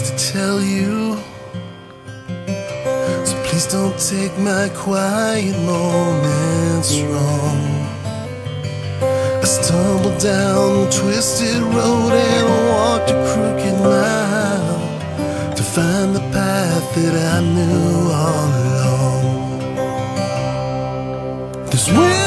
to tell you, so please don't take my quiet moments wrong. I stumbled down a twisted road and walked a crooked mile to find the path that I knew all along. This wind